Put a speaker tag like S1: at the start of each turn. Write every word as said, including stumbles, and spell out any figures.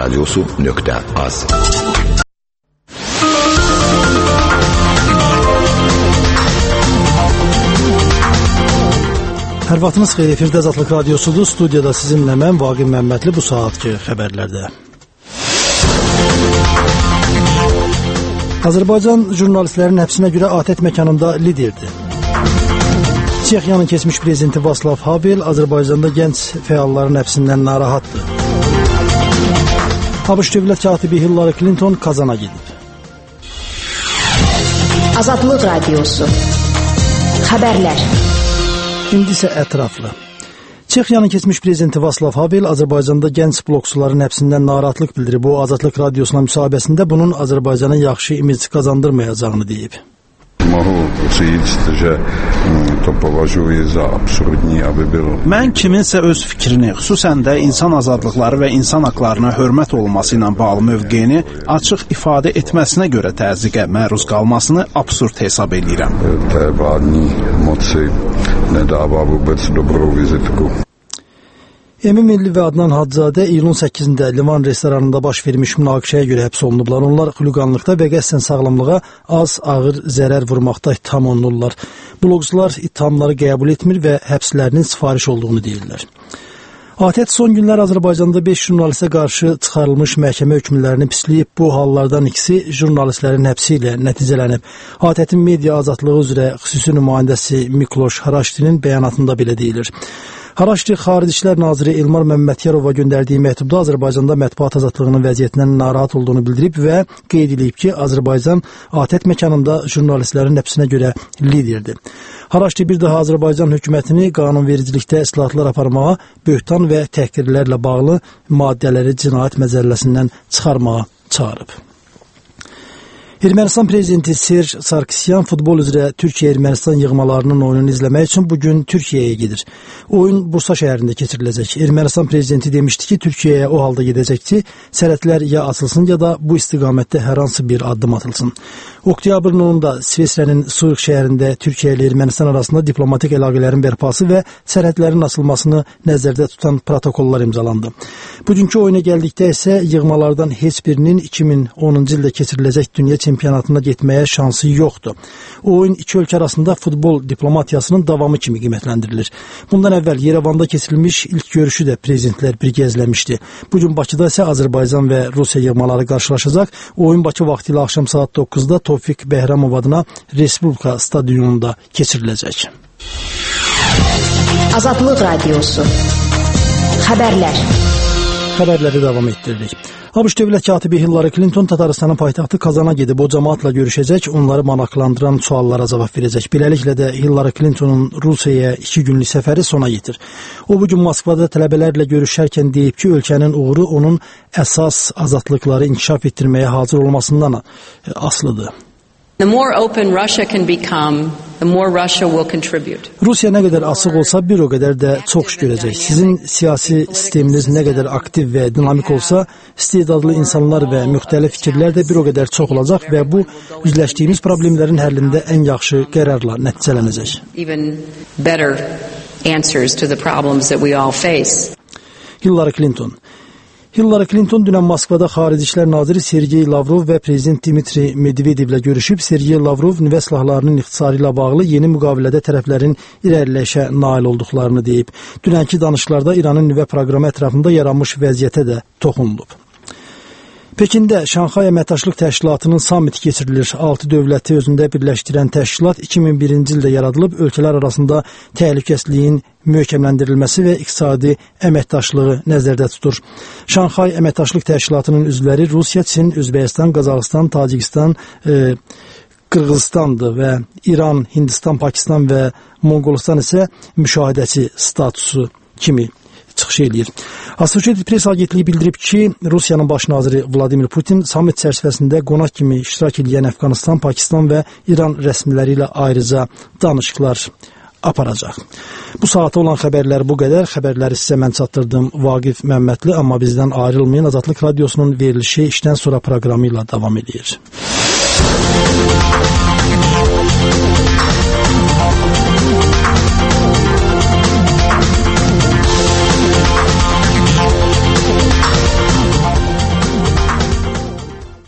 S1: radyosu nokta az.
S2: Hər vaxtınız xeyir, efirdə Azadlıq Radyosudur. Studiyada sizinlə mən Vaqif Məmmədli bu saatki xəbərlərdə. Azərbaycan jurnalistlərin həbsinə görə ATƏT məkanında liderdir. Çexiyanın keçmiş prezidenti Václav Havel Azərbaycanda gənc fəalların həbsindən narahatdır. ABŞ dövlət katibi Hillary Clinton Kazana gedib.
S3: Azadlıq Radyosu xəbərlər.
S2: İndi isə ətraflı. Çexiyanın keçmiş prezidenti Václav Havel Azərbaycanda gənc blokçuların həbsindən narahatlıq bildirib. O, Azadlıq Radiosuna müsahibəsində bunun Azərbaycanın yaxşı imic qazandırmayacağını deyib.
S4: Mən kiminsə öz fikrini, xüsusən də insan azadlıqları və insan haqlarına hörmət olması ilə bağlı mövqeyini açıq ifadə etməsinə görə təzyiqə məruz qalmasını absurd hesab edirəm.
S2: Emin Milli və Adnan Hacızadə iyulun səkkizində Livan restoranında baş vermiş münaqişəyə görə həbs olunublar. Onlar xüliqanlıqda və qəsdən sağlamlığa az ağır zərər vurmaqda ittiham olunurlar. Blogçular ittihamları qəbul etmir və həbslərinin sifariş olduğunu deyirlər. ATƏT son günlər Azərbaycanda beş jurnalistə qarşı çıxarılmış məhkəmə hökmlərini pisləyib. Bu hallardan ikisi jurnalistlərin həbsi ilə nəticələnib. ATƏT-in media azadlığı üzrə xüsusi nümayəndəsi Mikloş Haraşdinin bəyanatında belə deyilir. Haraşdi Xarici İşlər Naziri Elmar Məmmədiyarova göndərdiyi məktubda Azərbaycanda mətbuat azadlığının vəziyyətindən narahat olduğunu bildirib və qeyd edib ki, Azərbaycan ATƏT məkanında jurnalistlərin həbsinə görə liderdir. Haraşdi bir daha Azərbaycan hökumətini qanunvericilikdə islahatlar aparmağa, böhtan və təhqirlərlə bağlı maddələri cinayət məcəlləsindən çıxarmağa çağırıb. Ermənistan prezidenti Serj Sarkisyan futbol üzrə Türkiyə-Ermənistan yığmalarının oyununu izləmək üçün bugün Türkiyəyə gedir. Oyun Bursa şəhərində keçiriləcək. Ermənistan prezidenti demişdi ki, Türkiyəyə o halda gedəcək ki, sərhədlər ya açılsın ya da bu istiqamətdə hər hansı bir addım atılsın. Oktyabrın onunda Svesrənin Suyuq şəhərində Türkiyə ilə Ermənistan arasında diplomatik əlaqələrin bərpası və sərhədlərin açılmasını nəzərdə tutan protokollar imzalandı. Bugünkü oyuna gəldikdə isə yığmalardan heç birinin iki min onuncu ildə keçiriləcək dünya çempionatına getməyə şansı yoxdur. O oyun iki ölkə arasında futbol diplomatiyasının davamı kimi qiymətləndirilir. Bundan əvvəl Yerevanda keçirilmiş ilk görüşü də prezidentlər birgə Bugün Bakıda isə Azərbaycan və Rusiya yığmaları qarşılaşacaq. Oyun Bakı vaxtı ilə axşam saat doqquzda Tofiq Bəhramov adına Respublika stadionunda keçiriləcək.
S3: Azadlıq Radyosu xəbərlər.
S2: Xəbərləri davam etdiririk. ABŞ dövlət katibi Hillary Clinton Tataristanın paytaxtı Kazana gedib, o cəmaatla görüşəcək, onları maraqlandıran suallara cavab verəcək. Beləliklə də Hillary Clintonun Rusiyaya iki günlük səfəri sona yetir. O bugün Moskvada tələbələrlə görüşərkən deyib ki, ölkənin uğuru onun əsas azadlıqları inkişaf etdirməyə hazır olmasından asılıdır.
S5: The more open Russia can become, the more Russia will contribute.
S2: Rusiya nə qədər açıq olsa, bir o qədər də çox iş görəcək. Sizin siyasi sisteminiz nə qədər aktiv və dinamik olsa, istedadlı insanlar və müxtəlif fikirlər də bir o qədər çox olacaq və bu, üzləşdiyimiz problemlərin həllində ən yaxşı qərarla nəticələnəcək.
S5: Even better answers to the problems that we all face.
S2: Hillary Clinton Hillary Clinton dünən Moskvada Xarici İşlər Naziri Sergey Lavrov və prezident Dmitri Medvedevlə görüşüb. Sergey Lavrov nüvə silahlarının ixtisarı ilə bağlı yeni müqavilədə tərəflərin irəliləyişə nail olduqlarını deyib. Dünənki danışıqlarda İranın nüvə proqramı ətrafında yaranmış vəziyyətə də toxunulub. Pekində Şanxay Əməkdaşlıq Təşkilatının samiti keçirilir. Altı dövləti özündə birləşdirən təşkilat iki min birinci ildə yaradılıb, ölkələr arasında təhlükəsizliyin möhkəmləndirilməsi və iqtisadi əməkdaşlığı nəzərdə tutur. Şanxay Əməkdaşlıq Təşkilatının üzvləri Rusiya, Çin, Özbəkistan, Qazaxıstan, Tacikistan, e, Qırğızstandır və İran, Hindistan, Pakistan və Monqolistan isə müşahidəçi statusu kimi çıxış edir. Associated Press agentliyi bildirib ki, Rusiyanın baş naziri Vladimir Putin samit çərçivəsində qonaq kimi iştirak edən Əfqanistan, Pakistan və İran rəsmiləri ilə ayrıca danışıqlar aparacaq. Bu saata olan xəbərlər bu qədər. Xəbərləri sizə mən çatdırdım Vaqif Məmmədli, amma bizdən ayrılmayın. Azadlıq Radiosunun verilişi işdən sonra proqramı ilə davam edir.